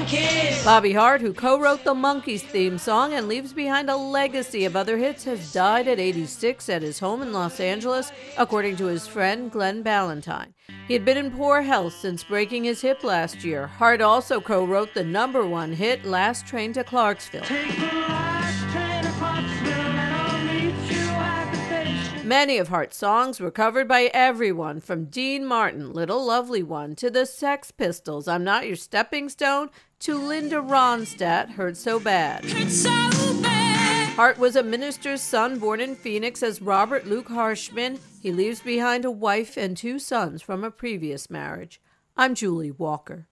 Bobby Hart, who co-wrote the Monkees theme song and leaves behind a legacy of other hits, has died at 86 at his home in Los Angeles, according to his friend Glenn Ballantyne. He had been in poor health since breaking his hip last year. Hart also co-wrote the #1 hit, Last Train to Clarksville. Many of Hart's songs were covered by everyone, from Dean Martin, Little Lovely One, to the Sex Pistols, I'm Not Your Stepping Stone, to Linda Ronstadt, Hurt So Bad. Hart was a minister's son born in Phoenix as Robert Luke Harshman. He leaves behind a wife and 2 sons from a previous marriage. I'm Julie Walker.